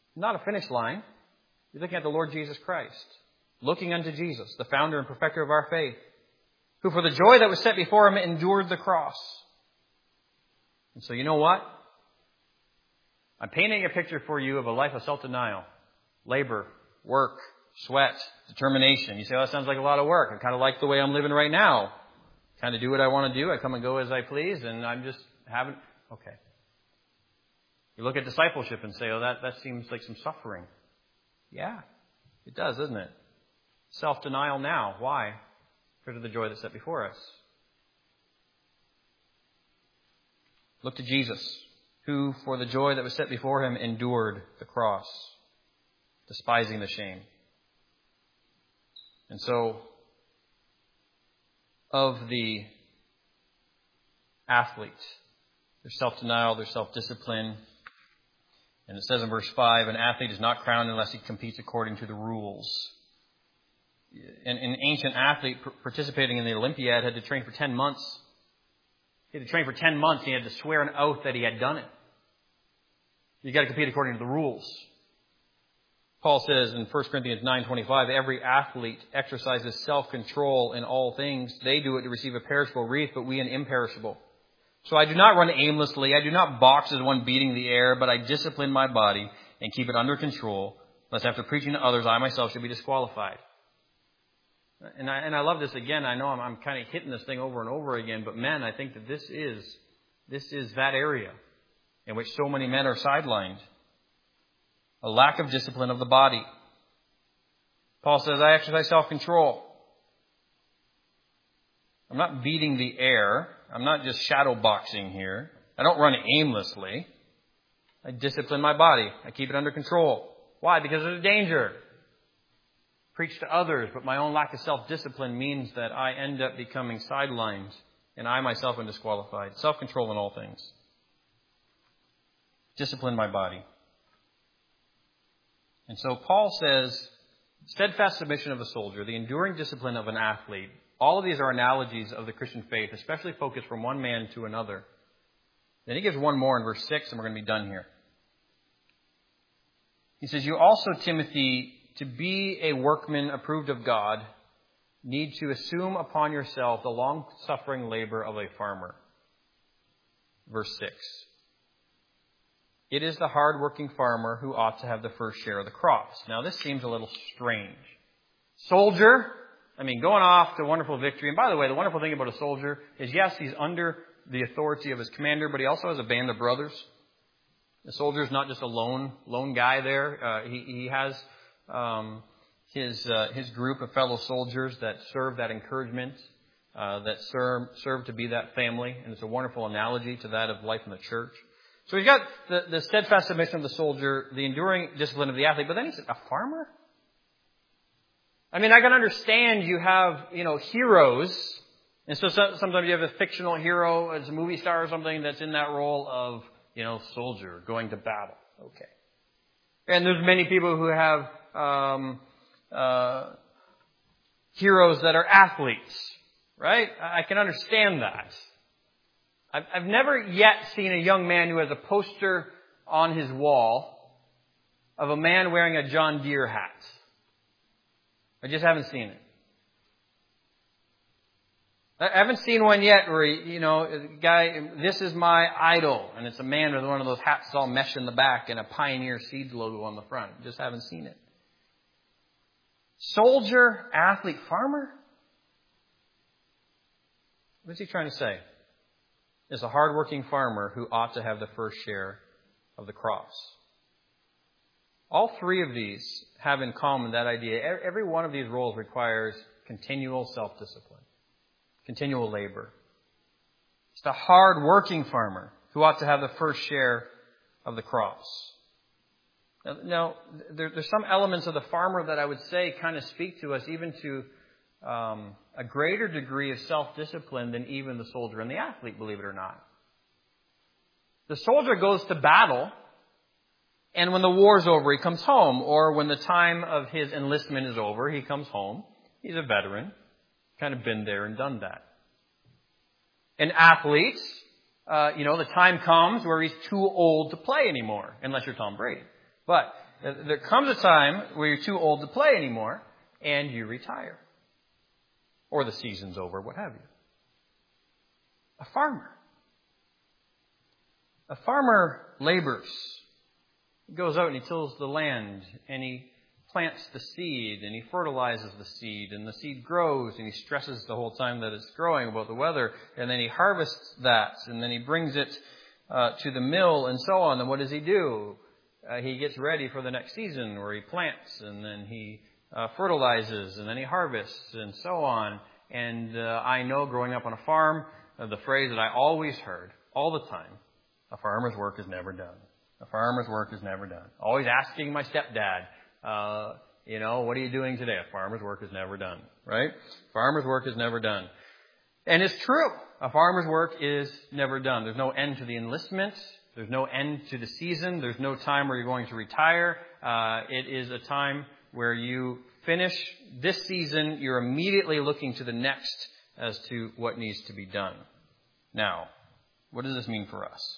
Not a finish line. You're looking at the Lord Jesus Christ. Looking unto Jesus, the founder and perfecter of our faith, who for the joy that was set before him endured the cross. And so you know what? I'm painting a picture for you of a life of self-denial, labor, work, sweat, determination. You say, oh, that sounds like a lot of work. I kind of like the way I'm living right now. Kind of do what I want to do. I come and go as I please, and I'm just haven't. Okay. You look at discipleship and say, oh, that, that seems like some suffering. Yeah, it does, doesn't it? Self-denial now. Why? Because of the joy that's set before us. Look to Jesus, who, for the joy that was set before him, endured the cross, despising the shame. And so, of the athlete, there's self-denial, there's self-discipline. And it says in verse five, an athlete is not crowned unless he competes according to the rules. An, an ancient athlete participating in the Olympiad had to train for ten months. He had to train for ten months. He had to swear an oath that he had done it. You've got to compete according to the rules. Paul says in First Corinthians nine twenty-five, every athlete exercises self-control in all things. They do it to receive a perishable wreath, but we an imperishable. So I do not run aimlessly. I do not box as one beating the air, but I discipline my body and keep it under control, lest after preaching to others, I myself should be disqualified. And I, and I love this again. I know I'm, I'm kind of hitting this thing over and over again, but men, I think that this is, this is that area in which so many men are sidelined. A lack of discipline of the body. Paul says, I exercise self-control. I'm not beating the air. I'm not just shadow boxing here. I don't run aimlessly. I discipline my body. I keep it under control. Why? Because there's a danger. Preach to others, but my own lack of self-discipline means that I end up becoming sidelined, and I myself am disqualified. Self-control in all things. Discipline my body. And so Paul says, steadfast submission of a soldier, the enduring discipline of an athlete. All of these are analogies of the Christian faith, especially focused from one man to another. Then he gives one more in verse six, and we're going to be done here. He says, you also, Timothy, to be a workman approved of God, need to assume upon yourself the long-suffering labor of a farmer. Verse six. It is the hard-working farmer who ought to have the first share of the crops. Now, this seems a little strange. Soldier, I mean, going off to wonderful victory. And by the way, the wonderful thing about a soldier is, yes, he's under the authority of his commander, but he also has a band of brothers. The soldier is not just a lone lone guy there. Uh, he, he has um, his uh, his group of fellow soldiers that serve that encouragement, uh, that serve serve to be that family. And it's a wonderful analogy to that of life in the church. So we've got the, the steadfast submission of the soldier, the enduring discipline of the athlete, but then he said, a farmer? I mean, I can understand you have, you know, heroes. And so sometimes you have a fictional hero as a movie star or something that's in that role of, you know, soldier going to battle. Okay. And there's many people who have um, uh, heroes that are athletes, right? I can understand that. I've, I've never yet seen a young man who has a poster on his wall of a man wearing a John Deere hat. I just haven't seen it. I haven't seen one yet where, you know, a guy, this is my idol. And it's a man with one of those hats all mesh in the back and a Pioneer Seeds logo on the front. Just haven't seen it. Soldier, athlete, farmer? What's he trying to say? It's a hardworking farmer who ought to have the first share of the crops. All three of these have in common that idea. Every one of these roles requires continual self-discipline, continual labor. It's the hard-working farmer who ought to have the first share of the crops. Now, now there, there's some elements of the farmer that I would say kind of speak to us even to um, a greater degree of self-discipline than even the soldier and the athlete, believe it or not. The soldier goes to battle, and when the war's over, he comes home. Or when the time of his enlistment is over, he comes home. He's a veteran, kind of been there and done that. And athletes, uh, you know, the time comes where he's too old to play anymore, unless you're Tom Brady. But there comes a time where you're too old to play anymore and you retire. Or the season's over, what have you. A farmer. A farmer labors. He goes out and he tills the land and he plants the seed and he fertilizes the seed and the seed grows and he stresses the whole time that it's growing about the weather, and then he harvests that and then he brings it uh, to the mill and so on. And what does he do? Uh, he gets ready for the next season where he plants and then he uh, fertilizes and then he harvests and so on. And uh, I know growing up on a farm, uh, the phrase that I always heard all the time, a farmer's work is never done. A farmer's work is never done. Always asking my stepdad, uh, you know, what are you doing today? A farmer's work is never done, right? Farmer's work is never done. And it's true. A farmer's work is never done. There's no end to the enlistment. There's no end to the season. There's no time where you're going to retire. Uh, it is a time where you finish this season. You're immediately looking to the next as to what needs to be done. Now, what does this mean for us?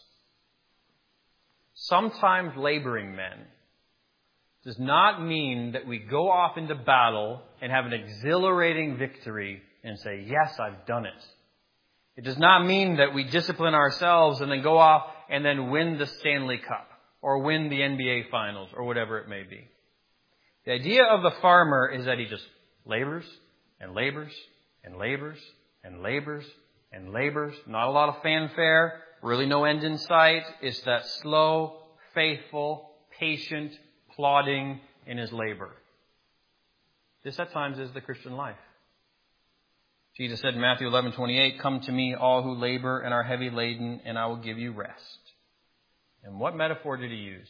Sometimes laboring men does not mean that we go off into battle and have an exhilarating victory and say, yes, I've done it. It does not mean that we discipline ourselves and then go off and then win the Stanley Cup or win the N B A Finals or whatever it may be. The idea of the farmer is that he just labors and labors and labors and labors and labors. Not a lot of fanfare, really no end in sight. It's that slow, faithful, patient plodding in his labor. This at times is the Christian life. Jesus said in Matthew eleven twenty-eight, come to me, all who labor and are heavy laden, and I will give you rest. And what metaphor did he use?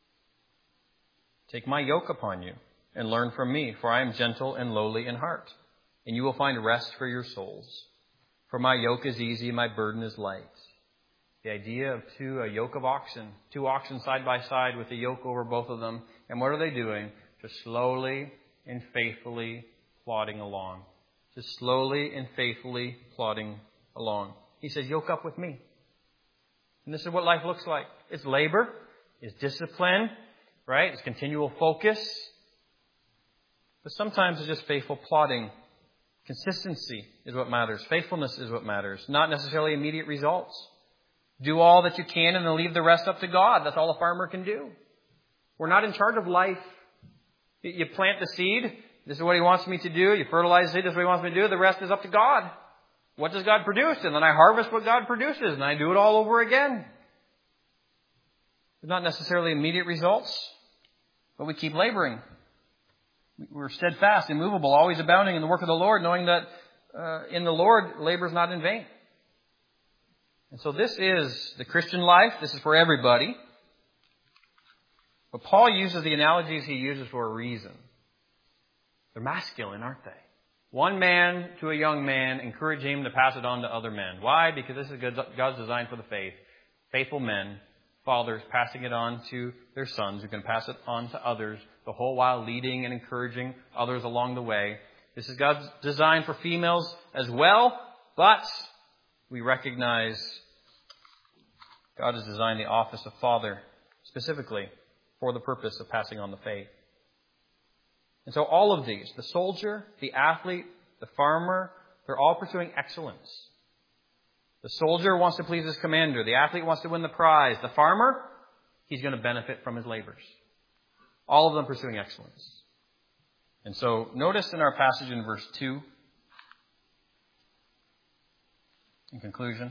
Take my yoke upon you and learn from me, for I am gentle and lowly in heart, and you will find rest for your souls. For my yoke is easy, my burden is light. The idea of two, a yoke of oxen, two oxen side by side with a yoke over both of them. And what are they doing? Just slowly and faithfully plodding along. Just slowly and faithfully plodding along. He says, yoke up with me. And this is what life looks like. It's labor. It's discipline. Right? It's continual focus. But sometimes it's just faithful plodding. Consistency is what matters. Faithfulness is what matters. Not necessarily immediate results. Do all that you can and then leave the rest up to God. That's all a farmer can do. We're not in charge of life. You plant the seed. This is what He wants me to do. You fertilize it. This is what He wants me to do. The rest is up to God. What does God produce? And then I harvest what God produces. And I do it all over again. It's not necessarily immediate results. But we keep laboring. We're steadfast, immovable, always abounding in the work of the Lord, knowing that uh, in the Lord, labor is not in vain. And so this is the Christian life. This is for everybody. But Paul uses the analogies he uses for a reason. They're masculine, aren't they? One man to a young man, encourage him to pass it on to other men. Why? Because this is God's design for the faith. Faithful men, fathers, passing it on to their sons who can pass it on to others, the whole while leading and encouraging others along the way. This is God's design for females as well, but we recognize God has designed the office of father specifically for the purpose of passing on the faith. And so all of these, the soldier, the athlete, the farmer, they're all pursuing excellence. The soldier wants to please his commander. The athlete wants to win the prize. The farmer, he's going to benefit from his labors. All of them pursuing excellence. And so notice in our passage in verse two, in conclusion,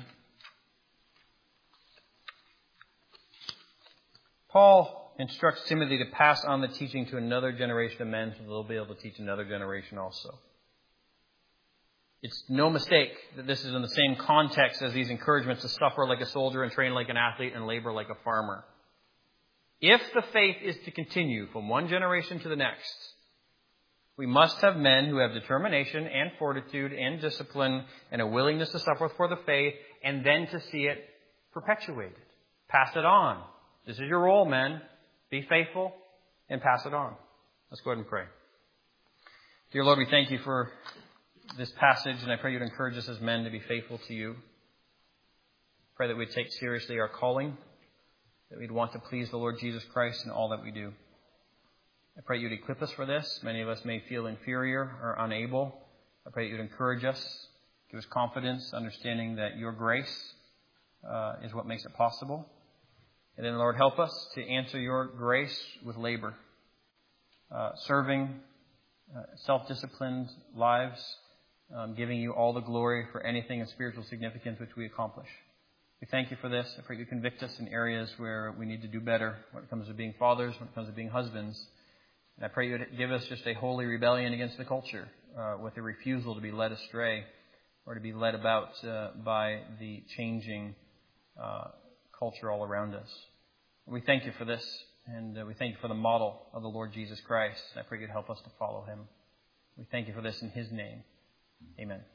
Paul instructs Timothy to pass on the teaching to another generation of men so they'll be able to teach another generation also. It's no mistake that this is in the same context as these encouragements to suffer like a soldier and train like an athlete and labor like a farmer. If the faith is to continue from one generation to the next, we must have men who have determination and fortitude and discipline and a willingness to suffer for the faith and then to see it perpetuated. Pass it on. This is your role, men. Be faithful and pass it on. Let's go ahead and pray. Dear Lord, we thank you for this passage, and I pray you'd encourage us as men to be faithful to you. Pray that we'd take seriously our calling. that we'd want to please the Lord Jesus Christ in all that we do. I pray you'd equip us for this. Many of us may feel inferior or unable. I pray you'd encourage us, give us confidence, understanding that your grace uh, is what makes it possible. And then, Lord, help us to answer your grace with labor, uh, serving uh, self-disciplined lives, um, giving you all the glory for anything of spiritual significance which we accomplish. We thank you for this. I pray you convict us in areas where we need to do better when it comes to being fathers, when it comes to being husbands. And I pray you give us just a holy rebellion against the culture, uh, with a refusal to be led astray or to be led about uh, by the changing uh, culture all around us. We thank you for this, and uh, we thank you for the model of the Lord Jesus Christ. I pray you'd help us to follow him. We thank you for this in his name. Amen.